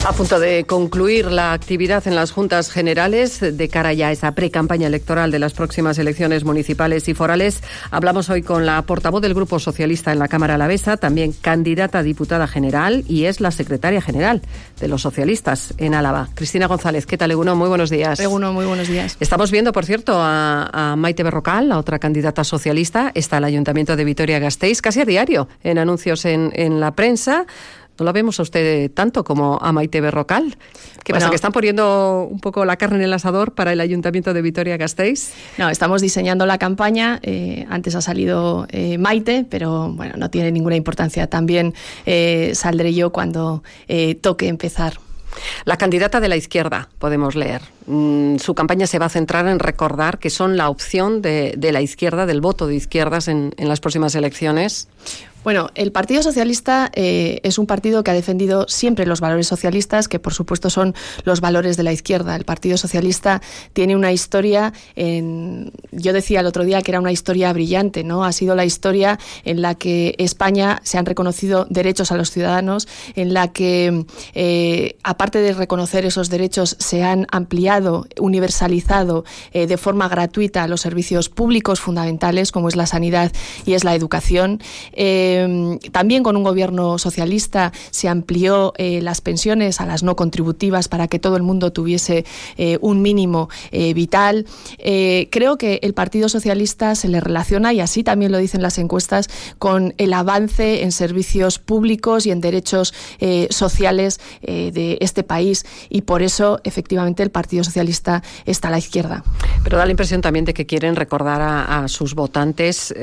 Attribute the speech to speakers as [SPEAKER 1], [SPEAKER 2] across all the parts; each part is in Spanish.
[SPEAKER 1] A punto de concluir la actividad en las Juntas Generales de cara ya a esa pre-campaña electoral de las próximas elecciones municipales y forales. Hablamos hoy con la portavoz del Grupo Socialista en la Cámara Alavesa, también candidata a diputada general y es la secretaria general de los socialistas en Álava. Cristina González, ¿qué tal, Eguno? Muy buenos días.
[SPEAKER 2] Eguno, muy buenos días.
[SPEAKER 1] Estamos viendo, por cierto, a Maite Berrocal, la otra candidata socialista. Está el Ayuntamiento de Vitoria-Gasteiz casi a diario en anuncios en la prensa. ¿No la vemos a usted tanto como a Maite Berrocal? ¿Qué pasa, que están poniendo un poco la carne en el asador para el Ayuntamiento de Vitoria-Gasteiz?
[SPEAKER 2] No, estamos diseñando la campaña. Antes ha salido Maite, pero bueno, no tiene ninguna importancia. También saldré yo cuando toque empezar.
[SPEAKER 1] La candidata de la izquierda, podemos leer. Su campaña se va a centrar en recordar que son la opción de la izquierda, del voto de izquierdas en las próximas elecciones.
[SPEAKER 2] Bueno, el Partido Socialista es un partido que ha defendido siempre los valores socialistas, que por supuesto son los valores de la izquierda. El Partido Socialista tiene una historia, yo decía el otro día que era una historia brillante, ¿no? Ha sido la historia en la que España se han reconocido derechos a los ciudadanos, en la que aparte de reconocer esos derechos se han ampliado, universalizado de forma gratuita los servicios públicos fundamentales como es la sanidad y es la educación. También con un gobierno socialista se amplió las pensiones a las no contributivas para que todo el mundo tuviese un mínimo vital. Creo que el Partido Socialista se le relaciona, y así también lo dicen las encuestas, con el avance en servicios públicos y en derechos sociales de este país, y por eso efectivamente el Partido Socialista está a la izquierda.
[SPEAKER 1] Pero da la impresión también de que quieren recordar a sus votantes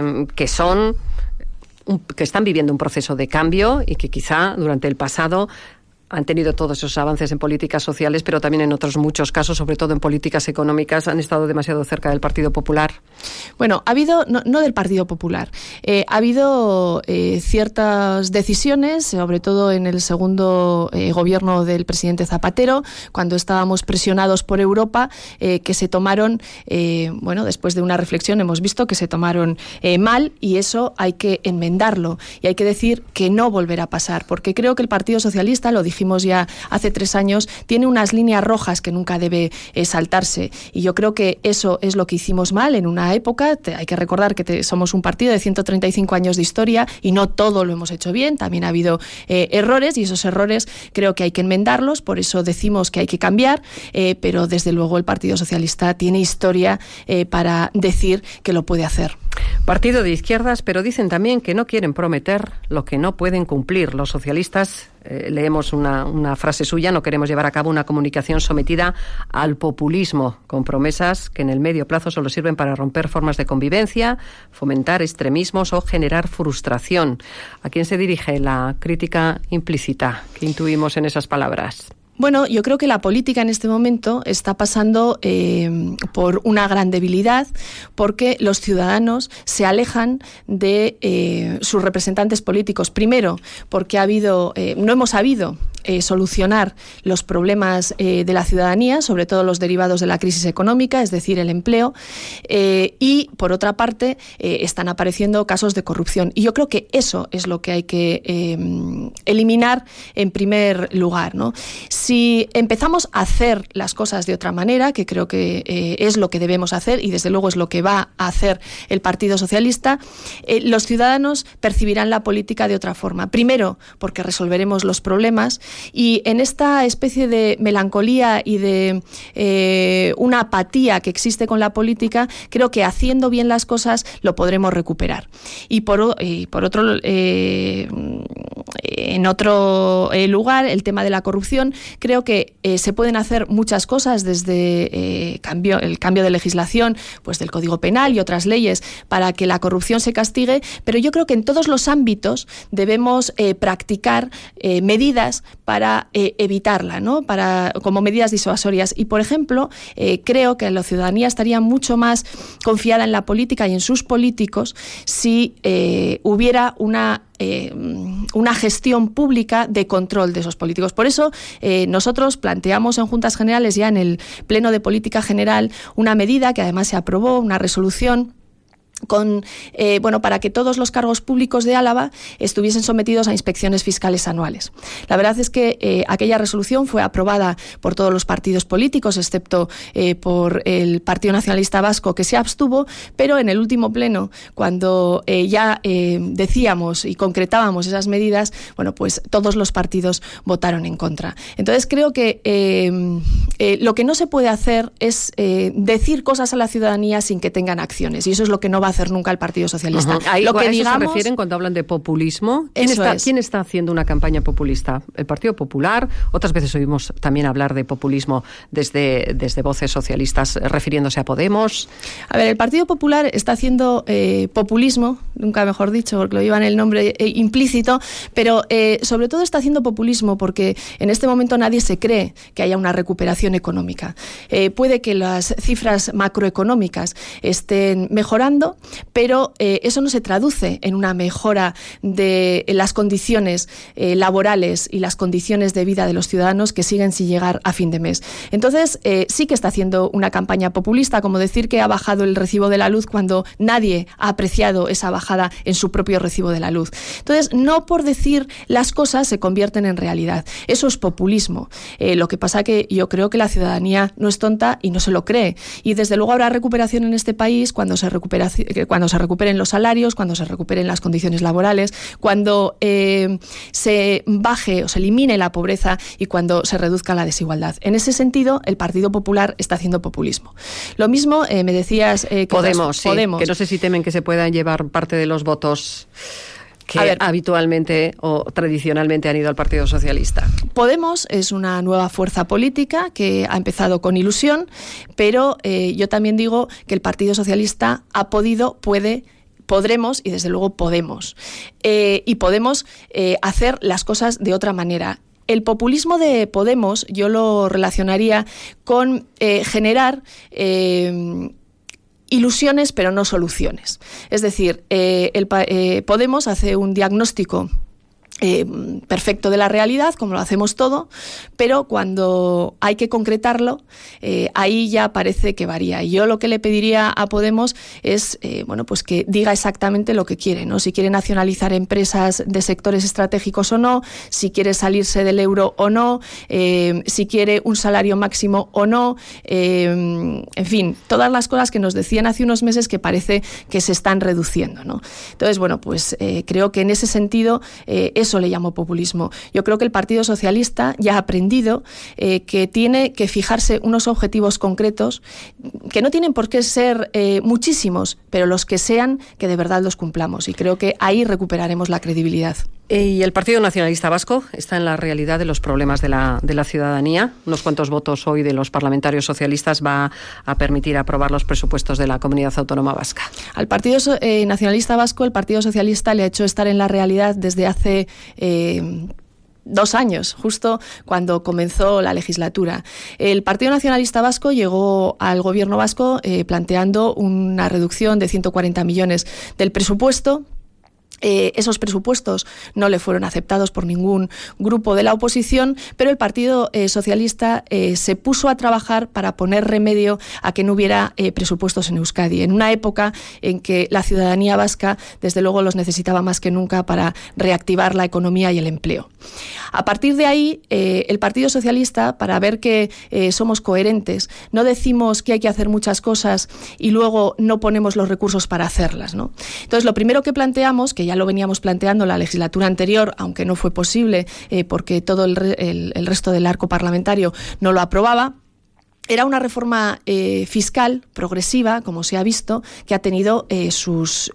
[SPEAKER 1] que están viviendo un proceso de cambio y que quizá durante el pasado han tenido todos esos avances en políticas sociales, pero también en otros muchos casos, sobre todo en políticas económicas, han estado demasiado cerca del Partido Popular.
[SPEAKER 2] Bueno, ha habido, no del Partido Popular, ha habido ciertas decisiones, sobre todo en el segundo gobierno del presidente Zapatero, cuando estábamos presionados por Europa, que se tomaron, después de una reflexión hemos visto que se tomaron mal, y eso hay que enmendarlo y hay que decir que no volverá a pasar, porque creo que el Partido Socialista, lo dijimos ya hace 3 años, tiene unas líneas rojas que nunca debe saltarse, y yo creo que eso es lo que hicimos mal en una época. Hay que recordar que somos un partido de 135 años de historia y no todo lo hemos hecho bien, también ha habido errores, y esos errores creo que hay que enmendarlos, por eso decimos que hay que cambiar, pero desde luego el Partido Socialista tiene historia para decir que lo puede hacer.
[SPEAKER 1] Partido de izquierdas, pero dicen también que no quieren prometer lo que no pueden cumplir. Los socialistas, leemos una frase suya: no queremos llevar a cabo una comunicación sometida al populismo, con promesas que en el medio plazo solo sirven para romper formas de convivencia, fomentar extremismos o generar frustración. ¿A quién se dirige la crítica implícita que intuimos en esas palabras?
[SPEAKER 2] Bueno, yo creo que la política en este momento está pasando por una gran debilidad, porque los ciudadanos se alejan de sus representantes políticos. Primero, porque no hemos sabido solucionar los problemas de la ciudadanía, sobre todo los derivados de la crisis económica, es decir, el empleo, y por otra parte están apareciendo casos de corrupción, y yo creo que eso es lo que hay que eliminar en primer lugar, ¿no? Si empezamos a hacer las cosas de otra manera, que creo que es lo que debemos hacer, y desde luego es lo que va a hacer el Partido Socialista, los ciudadanos percibirán la política de otra forma. Primero, porque resolveremos los problemas, y en esta especie de melancolía y de una apatía que existe con la política, creo que haciendo bien las cosas lo podremos recuperar. Y por otro, en otro lugar, el tema de la corrupción, creo que se pueden hacer muchas cosas, desde el cambio de legislación, pues del Código Penal y otras leyes, para que la corrupción se castigue, pero yo creo que en todos los ámbitos debemos practicar medidas para evitarla, ¿no? Como medidas disuasorias. Y, por ejemplo, creo que la ciudadanía estaría mucho más confiada en la política y en sus políticos si hubiera una gestión pública de control de esos políticos. Por eso nosotros planteamos en Juntas Generales, ya en el Pleno de Política General, una medida que además se aprobó, una resolución para que todos los cargos públicos de Álava estuviesen sometidos a inspecciones fiscales anuales. La verdad es que aquella resolución fue aprobada por todos los partidos políticos, excepto por el Partido Nacionalista Vasco, que se abstuvo, pero en el último pleno, cuando ya decíamos y concretábamos esas medidas, pues todos los partidos votaron en contra. Entonces creo que lo que no se puede hacer es decir cosas a la ciudadanía sin que tengan acciones, y eso es lo que no va a hacer nunca el Partido Socialista.
[SPEAKER 1] Lo que ¿a eso se refieren cuando hablan de populismo? ¿Quién está haciendo una campaña populista? ¿El Partido Popular? Otras veces oímos también hablar de populismo desde voces socialistas refiriéndose a Podemos.
[SPEAKER 2] A ver, el Partido Popular está haciendo populismo, nunca mejor dicho, porque lo lleva en el nombre implícito, pero sobre todo está haciendo populismo porque en este momento nadie se cree que haya una recuperación económica. Puede que las cifras macroeconómicas estén mejorando, pero eso no se traduce en una mejora de las condiciones laborales y las condiciones de vida de los ciudadanos, que siguen sin llegar a fin de mes. Entonces, sí que está haciendo una campaña populista, como decir que ha bajado el recibo de la luz cuando nadie ha apreciado esa bajada en su propio recibo de la luz. Entonces, no por decir las cosas se convierten en realidad. Eso es populismo. Lo que pasa que yo creo que la ciudadanía no es tonta y no se lo cree. Y desde luego habrá recuperación en este país cuando se recuperen los salarios, cuando se recuperen las condiciones laborales, cuando se baje o se elimine la pobreza y cuando se reduzca la desigualdad. En ese sentido, el Partido Popular está haciendo populismo. Lo mismo me decías que
[SPEAKER 1] Podemos, que no sé si temen que se puedan llevar parte de los votos que habitualmente o tradicionalmente han ido al Partido Socialista.
[SPEAKER 2] Podemos es una nueva fuerza política que ha empezado con ilusión, pero yo también digo que el Partido Socialista ha podido, podremos y desde luego podemos. Y podemos hacer las cosas de otra manera. El populismo de Podemos yo lo relacionaría con generar ilusiones pero no soluciones. Es decir, Podemos hace un diagnóstico perfecto de la realidad, como lo hacemos todo, pero cuando hay que concretarlo, ahí ya parece que varía. Y yo lo que le pediría a Podemos es pues que diga exactamente lo que quiere, ¿no? Si quiere nacionalizar empresas de sectores estratégicos o no, si quiere salirse del euro o no, si quiere un salario máximo o no, en fin, todas las cosas que nos decían hace unos meses que parece que se están reduciendo, ¿no? Entonces, creo que en ese sentido eso le llamo populismo. Yo creo que el Partido Socialista ya ha aprendido que tiene que fijarse unos objetivos concretos que no tienen por qué ser muchísimos, pero los que sean, que de verdad los cumplamos. Y creo que ahí recuperaremos la credibilidad.
[SPEAKER 1] Y el Partido Nacionalista Vasco está en la realidad de los problemas de la ciudadanía. Unos cuantos votos hoy de los parlamentarios socialistas va a permitir aprobar los presupuestos de la Comunidad Autónoma Vasca.
[SPEAKER 2] Al Partido Nacionalista Vasco, el Partido Socialista le ha hecho estar en la realidad desde hace 2 años, justo cuando comenzó la legislatura. El Partido Nacionalista Vasco llegó al Gobierno vasco planteando una reducción de 140 millones del presupuesto. Esos presupuestos no le fueron aceptados por ningún grupo de la oposición, pero el Partido Socialista se puso a trabajar para poner remedio a que no hubiera presupuestos en Euskadi, en una época en que la ciudadanía vasca, desde luego, los necesitaba más que nunca para reactivar la economía y el empleo. A partir de ahí, el Partido Socialista, para ver que somos coherentes, no decimos que hay que hacer muchas cosas y luego no ponemos los recursos para hacerlas, ¿no? Entonces, lo primero que planteamos, que ya lo veníamos planteando la legislatura anterior, aunque no fue posible porque todo el resto del arco parlamentario no lo aprobaba, era una reforma fiscal progresiva, como se ha visto, que ha tenido sus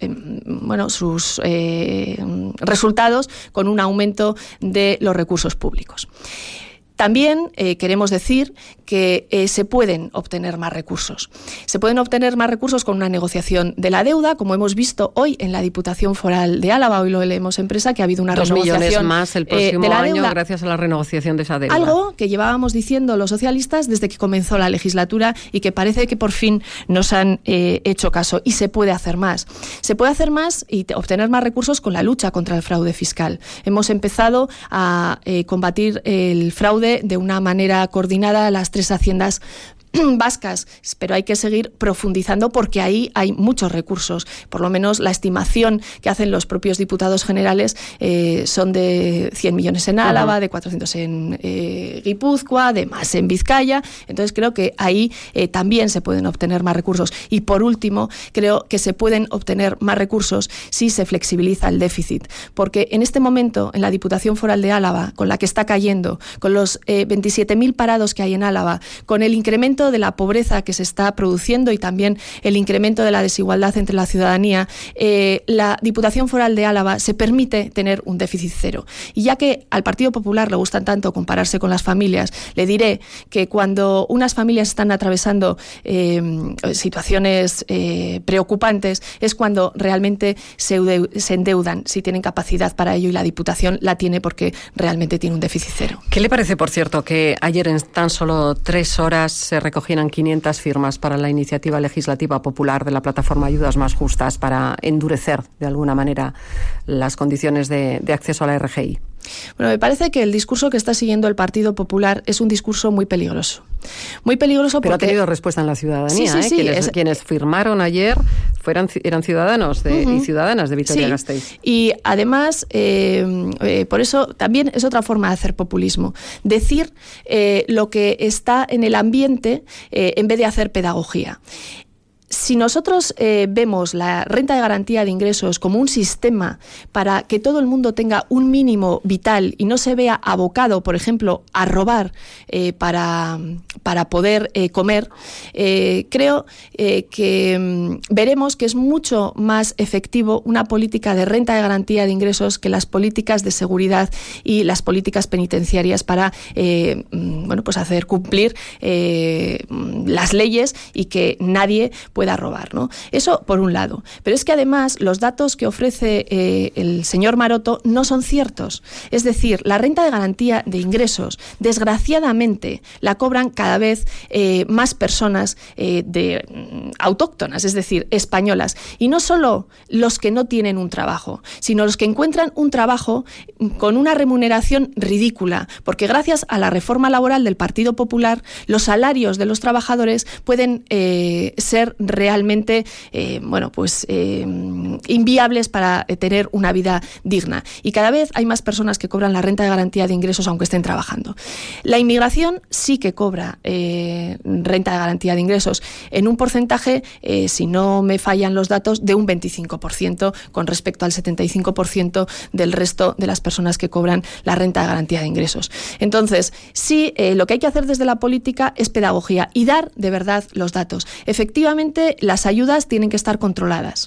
[SPEAKER 2] resultados con un aumento de los recursos públicos. También queremos decir que se pueden obtener más recursos. Se pueden obtener más recursos con una negociación de la deuda, como hemos visto hoy en la Diputación Foral de Álava. Hoy lo leemos en prensa, que ha habido una renegociación
[SPEAKER 1] 2 millones más el próximo
[SPEAKER 2] de la
[SPEAKER 1] año
[SPEAKER 2] deuda,
[SPEAKER 1] gracias a la renegociación de esa deuda.
[SPEAKER 2] Algo que llevábamos diciendo los socialistas desde que comenzó la legislatura y que parece que por fin nos han hecho caso. Y se puede hacer más. Se puede hacer más y obtener más recursos con la lucha contra el fraude fiscal. Hemos empezado a combatir el fraude de una manera coordinada las 3 haciendas vascas, pero hay que seguir profundizando porque ahí hay muchos recursos. Por lo menos la estimación que hacen los propios diputados generales son de 100 millones en Álava, de 400 en Guipúzcoa, de más en Vizcaya. Entonces creo que ahí también se pueden obtener más recursos. Y por último, creo que se pueden obtener más recursos si se flexibiliza el déficit. Porque en este momento, en la Diputación Foral de Álava, con la que está cayendo, con los 27.000 parados que hay en Álava, con el incremento de la pobreza que se está produciendo y también el incremento de la desigualdad entre la ciudadanía, la Diputación Foral de Álava se permite tener un déficit cero. Y ya que al Partido Popular le gustan tanto compararse con las familias, le diré que cuando unas familias están atravesando situaciones preocupantes es cuando realmente se endeudan, si tienen capacidad para ello, y la Diputación la tiene porque realmente tiene un déficit cero.
[SPEAKER 1] ¿Qué le parece, por cierto, que ayer en tan solo 3 horas se recogieran 500 firmas para la iniciativa legislativa popular de la plataforma Ayudas Más Justas para endurecer de alguna manera las condiciones de acceso a la RGI?
[SPEAKER 2] Bueno, me parece que el discurso que está siguiendo el Partido Popular es un discurso muy peligroso. Muy peligroso porque...
[SPEAKER 1] Pero ha tenido respuesta en la ciudadanía,
[SPEAKER 2] sí,
[SPEAKER 1] quienes firmaron ayer eran ciudadanos y ciudadanas de Vitoria-Gasteiz.
[SPEAKER 2] Y además, por eso también es otra forma de hacer populismo. Decir lo que está en el ambiente en vez de hacer pedagogía. Si nosotros vemos la renta de garantía de ingresos como un sistema para que todo el mundo tenga un mínimo vital y no se vea abocado, por ejemplo, a robar para poder comer, creo que veremos que es mucho más efectivo una política de renta de garantía de ingresos que las políticas de seguridad y las políticas penitenciarias para pues hacer cumplir las leyes y que nadie pueda robar, ¿no? Eso por un lado. Pero es que además los datos que ofrece el señor Maroto no son ciertos. Es decir, la renta de garantía de ingresos, desgraciadamente, la cobran cada vez más personas autóctonas, es decir, españolas. Y no solo los que no tienen un trabajo, sino los que encuentran un trabajo con una remuneración ridícula, porque gracias a la reforma laboral del Partido Popular, los salarios de los trabajadores pueden ser realmente inviables para tener una vida digna. Y cada vez hay más personas que cobran la renta de garantía de ingresos aunque estén trabajando. La inmigración sí que cobra renta de garantía de ingresos en un porcentaje, si no me fallan los datos, de un 25% con respecto al 75% del resto de las personas que cobran la renta de garantía de ingresos. Entonces, sí, lo que hay que hacer desde la política es pedagogía y dar de verdad los datos. Efectivamente, las ayudas tienen que estar controladas.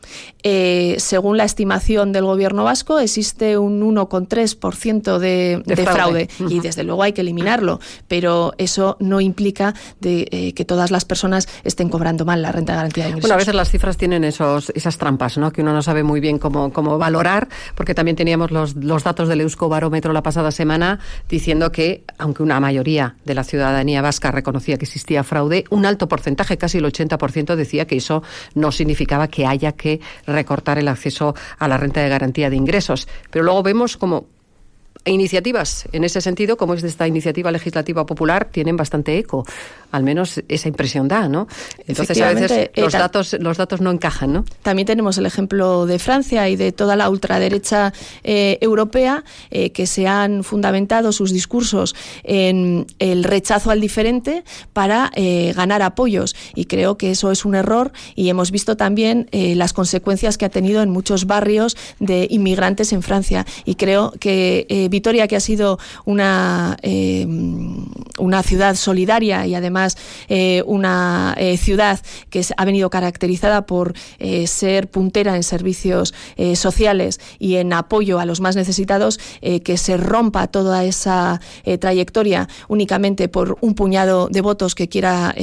[SPEAKER 2] Según la estimación del gobierno vasco, existe un 1,3% de fraude y desde luego hay que eliminarlo, pero eso no implica que todas las personas estén cobrando mal la renta de garantía de ingresos.
[SPEAKER 1] Bueno, a veces las cifras tienen esas trampas, ¿no? Que uno no sabe muy bien cómo valorar, porque también teníamos los datos del Euskobarómetro la pasada semana diciendo que, aunque una mayoría de la ciudadanía vasca reconocía que existía fraude, un alto porcentaje, casi el 80%, decía que eso no significaba que haya que recortar el acceso a la renta de garantía de ingresos. Pero luego vemos como iniciativas en ese sentido, como es de esta iniciativa legislativa popular, tienen bastante eco. Al menos esa impresión da, ¿no? Entonces a veces los datos no encajan, ¿no?
[SPEAKER 2] También tenemos el ejemplo de Francia y de toda la ultraderecha europea que se han fundamentado sus discursos en el rechazo al diferente para ganar apoyos. Y creo que eso es un error y hemos visto también las consecuencias que ha tenido en muchos barrios de inmigrantes en Francia. Y creo que Vitoria, que ha sido una ciudad solidaria y además una ciudad que ha venido caracterizada por ser puntera en servicios sociales y en apoyo a los más necesitados, que se rompa toda esa trayectoria únicamente por un puñado de votos que quiera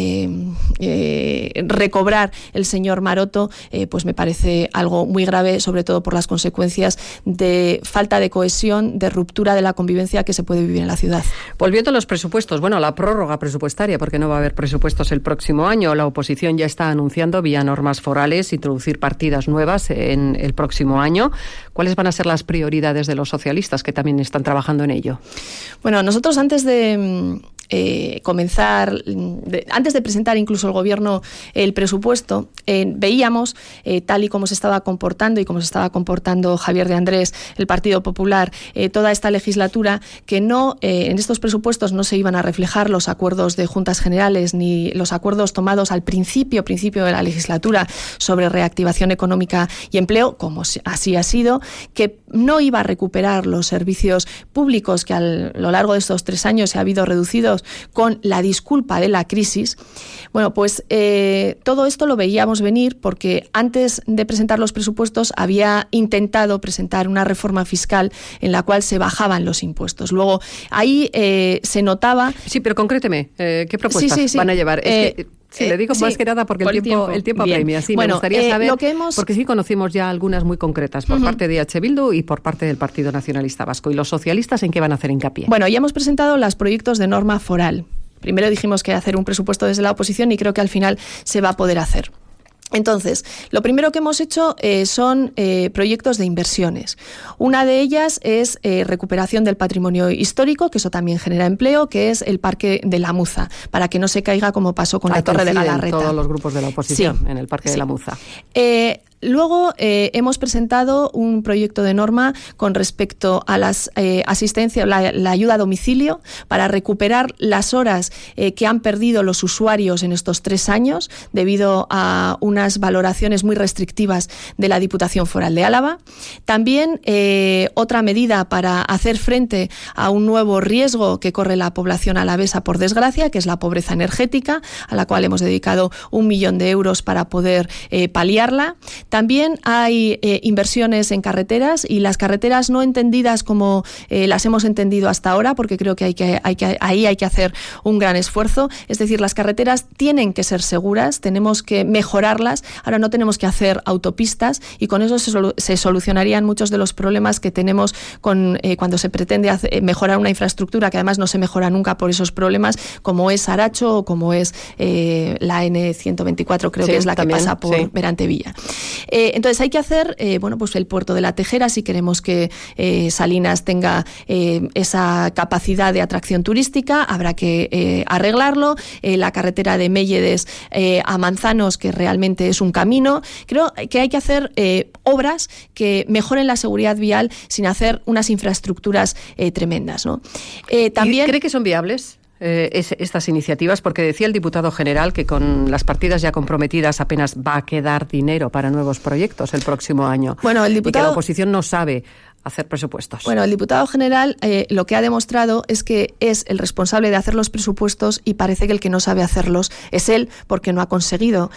[SPEAKER 2] recobrar el señor Maroto, pues me parece algo muy grave, sobre todo por las consecuencias de falta de cohesión, de ruptura de la convivencia que se puede vivir en la ciudad.
[SPEAKER 1] Volviendo a los presupuestos, bueno, la prórroga presupuestaria, porque no va a haber presupuestos el próximo año. La oposición ya está anunciando vía normas forales introducir partidas nuevas en el próximo año. ¿Cuáles van a ser las prioridades de los socialistas que también están trabajando en ello?
[SPEAKER 2] Bueno, nosotros antes de comenzar, antes de presentar incluso el Gobierno el presupuesto, veíamos, tal y como se estaba comportando y como se estaba comportando Javier de Andrés, el Partido Popular, toda esta legislatura, que no en estos presupuestos no se iban a reflejar los acuerdos de Juntas Generales ni los acuerdos tomados al principio de la legislatura sobre reactivación económica y empleo, como así ha sido, que no iba a recuperar los servicios públicos que a lo largo de estos 3 años se ha habido reducidos con la disculpa de la crisis. Bueno, pues todo esto lo veíamos venir porque antes de presentar los presupuestos había intentado presentar una reforma fiscal en la cual se bajaban los impuestos. Luego ahí se notaba...
[SPEAKER 1] Sí, pero concréteme, ¿qué propuestas van a llevar? Sí, le digo más que nada porque el tiempo apremia. Sí, bueno, me gustaría saber, porque sí conocimos ya algunas muy concretas por parte de EH Bildu y por parte del Partido Nacionalista Vasco. ¿Y los socialistas en qué van a hacer hincapié?
[SPEAKER 2] Bueno, ya hemos presentado los proyectos de norma foral. Primero dijimos que hacer un presupuesto desde la oposición y creo que al final se va a poder hacer. Entonces, lo primero que hemos hecho son proyectos de inversiones. Una de ellas es recuperación del patrimonio histórico, que eso también genera empleo, que es el Parque de la Muza, para que no se caiga como pasó con la Torre de Galarreta.
[SPEAKER 1] Todos los grupos de la oposición en el Parque de la Muza.
[SPEAKER 2] Luego hemos presentado un proyecto de norma con respecto a las asistencia, la ayuda a domicilio, para recuperar las horas que han perdido los usuarios en estos 3 años debido a unas valoraciones muy restrictivas de la Diputación Foral de Álava. También otra medida para hacer frente a un nuevo riesgo que corre la población alavesa, por desgracia, que es la pobreza energética, a la cual hemos dedicado 1 millón de euros para poder paliarla. También hay inversiones en carreteras, y las carreteras no entendidas como las hemos entendido hasta ahora, porque creo que ahí hay que hacer un gran esfuerzo. Es decir, las carreteras tienen que ser seguras, tenemos que mejorarlas. Ahora no tenemos que hacer autopistas, y con eso se solucionarían muchos de los problemas que tenemos cuando se pretende mejorar una infraestructura que además no se mejora nunca por esos problemas, como es Aracho o como es la N124, creo que es la también, que pasa por Berantevilla. Entonces hay que hacer pues el puerto de la Tejera, si queremos que Salinas tenga esa capacidad de atracción turística, habrá que arreglarlo. La carretera de Melledes a Manzanos, que realmente es un camino. Creo que hay que hacer obras que mejoren la seguridad vial sin hacer unas infraestructuras tremendas, ¿no?
[SPEAKER 1] También, ¿cree que son viables estas iniciativas? Porque decía el diputado general que con las partidas ya comprometidas apenas va a quedar dinero para nuevos proyectos el próximo año.
[SPEAKER 2] Bueno, el diputado...
[SPEAKER 1] Y que la oposición no sabe hacer presupuestos.
[SPEAKER 2] Bueno, el diputado general lo que ha demostrado es que es el responsable de hacer los presupuestos, y parece que el que no sabe hacerlos es él, porque no ha conseguido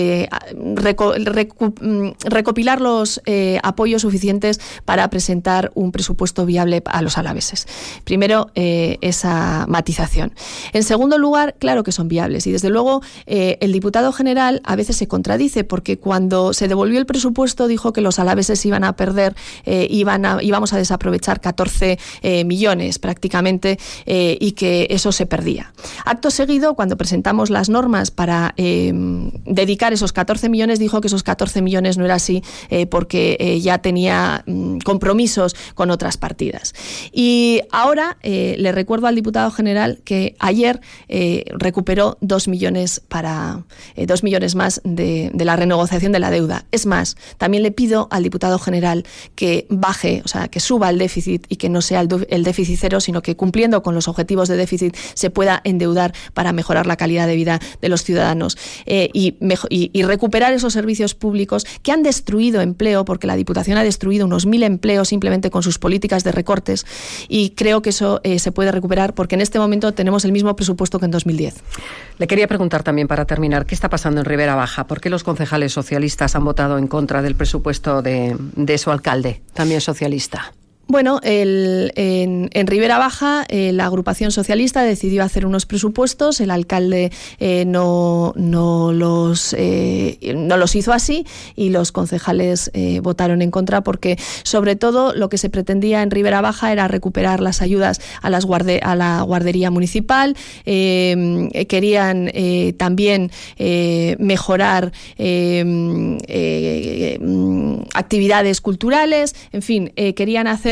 [SPEAKER 2] recopilar los apoyos suficientes para presentar un presupuesto viable a los alaveses. Primero, esa matización. En segundo lugar, claro que son viables, y desde luego el diputado general a veces se contradice, porque cuando se devolvió el presupuesto dijo que los alaveses iban a perder, íbamos a desaprovechar 14 millones prácticamente, y que eso se perdía. Acto seguido, cuando presentamos las normas para dedicar esos 14 millones, dijo que esos 14 millones no era así, porque ya tenía compromisos con otras partidas. Y ahora le recuerdo al diputado general que ayer recuperó 2 millones más de la renegociación de la deuda. Es más, también le pido al diputado general que baje, o sea, que suba el déficit, y que no sea el déficit cero, sino que cumpliendo con los objetivos de déficit se pueda endeudar para mejorar la calidad de vida de los ciudadanos, y recuperar esos servicios públicos que han destruido empleo, porque la Diputación ha destruido unos 1.000 empleos simplemente con sus políticas de recortes, y creo que eso se puede recuperar, porque en este momento tenemos el mismo presupuesto que en 2010.
[SPEAKER 1] Le quería preguntar también, para terminar, ¿qué está pasando en Ribera Baja? ¿Por qué los concejales socialistas han votado en contra del presupuesto de su alcalde, también socialista?
[SPEAKER 2] Bueno, en Ribera Baja la agrupación socialista decidió hacer unos presupuestos, el alcalde no los hizo así, y los concejales votaron en contra, porque sobre todo lo que se pretendía en Ribera Baja era recuperar las ayudas a la guardería municipal, querían también mejorar actividades culturales, en fin, querían hacer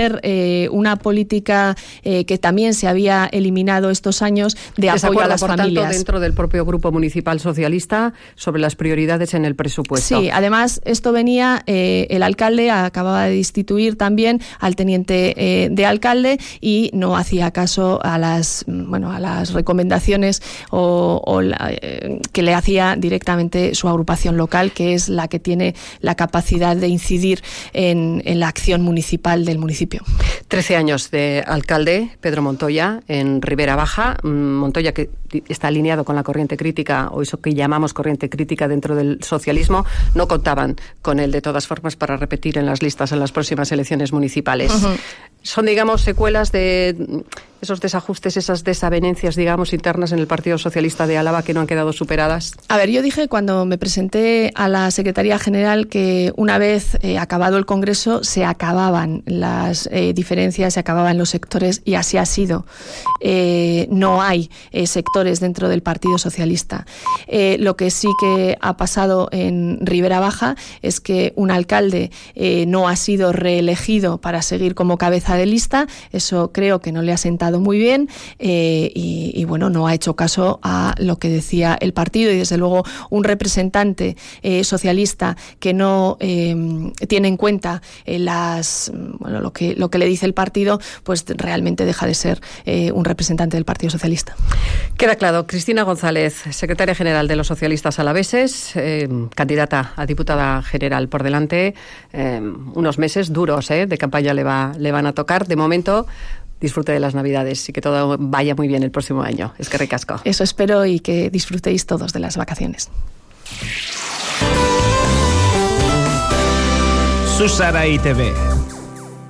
[SPEAKER 2] hacer una política que también se había eliminado estos años de apoyo a las familias.
[SPEAKER 1] Por tanto, dentro del propio Grupo Municipal Socialista sobre las prioridades en el presupuesto.
[SPEAKER 2] Sí, además esto venía, el alcalde acababa de destituir también al teniente de alcalde y no hacía caso a las recomendaciones que le hacía directamente su agrupación local, que es la que tiene la capacidad de incidir en la acción municipal del municipio.
[SPEAKER 1] 13 años de alcalde, Pedro Montoya, en Ribera Baja. Montoya, que está alineado con la corriente crítica, o eso que llamamos corriente crítica dentro del socialismo, no contaban con él de todas formas para repetir en las listas en las próximas elecciones municipales. Uh-huh. Son, digamos, secuelas de esos desajustes, esas desavenencias, digamos, internas en el Partido Socialista de Álava que no han quedado superadas.
[SPEAKER 2] A ver, yo dije cuando me presenté a la Secretaría General que una vez acabado el Congreso se acababan las diferencias, se acababan los sectores, y así ha sido. No hay sectores dentro del Partido Socialista. Lo que sí que ha pasado en Ribera Baja es que un alcalde no ha sido reelegido para seguir como cabeza de lista. Eso creo que no le ha sentado muy bien y bueno, no ha hecho caso a lo que decía el partido, y desde luego un representante socialista que no tiene en cuenta lo que le dice el partido, pues realmente deja de ser un representante del Partido Socialista.
[SPEAKER 1] Queda claro. Cristina González, secretaria general de los socialistas alaveses, candidata a diputada general por delante, unos meses duros de campaña le van a tocar. De momento, disfrute de las Navidades y que todo vaya muy bien el próximo año. Es que ricasco.
[SPEAKER 2] Eso espero, y que disfrutéis todos de las vacaciones.
[SPEAKER 3] Susara ITV.